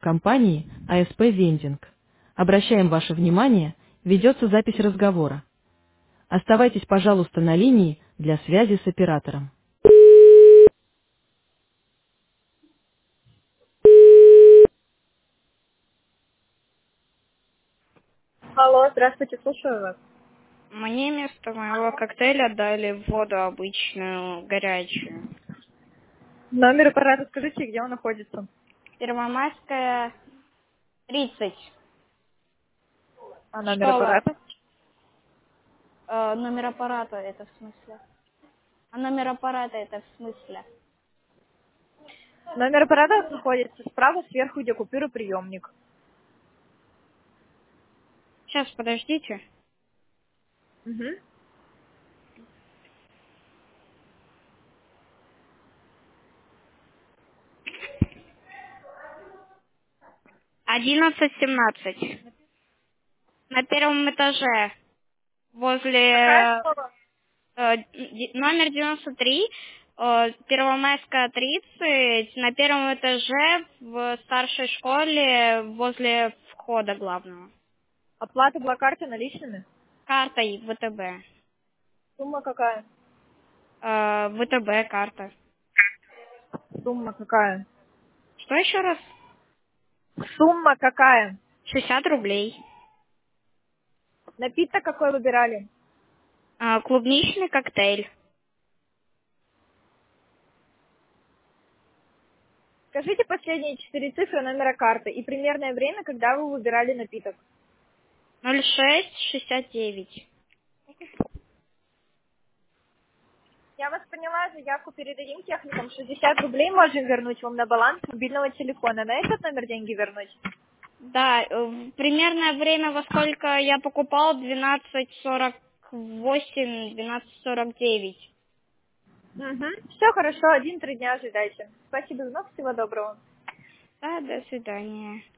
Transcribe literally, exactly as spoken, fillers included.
компании А С П Вендинг. Обращаем ваше внимание, ведется запись разговора. Оставайтесь, пожалуйста, на линии для связи с оператором. Алло, здравствуйте, слушаю вас. Мне вместо моего коктейля дали воду обычную, горячую. Номер аппарата скажите, где он находится? Первомайская, тридцать. А номер Школа. аппарата? Э, номер аппарата это в смысле? А номер аппарата это в смысле? Номер аппарата находится справа сверху, где купюроприемник. Сейчас, подождите. Угу. Одиннадцать семнадцать. На первом этаже. Какая Возле школа? э, д- номер девяносто три. э, Первомайская, тридцать. На первом этаже в старшей школе возле входа главного. Оплата была картой наличными? Картой В Т Б. Сумма какая? Э, В Т Б карта. Сумма какая? Что еще раз? Сумма какая? шестьдесят рублей. Напиток какой выбирали? А, клубничный коктейль. Скажите последние четыре цифры номера карты и примерное время, когда вы выбирали напиток. ноль шесть шестьдесят девять. Я вас поняла, заявку передадим техникам. шестьдесят рублей можем вернуть вам на баланс мобильного телефона. На этот номер деньги вернуть? Да, э, примерное время, во сколько я покупал, двенадцать сорок восемь, двенадцать сорок девять. Угу. Все хорошо, один-три дня ожидайте. Спасибо за звонок, всего доброго. Да, до свидания.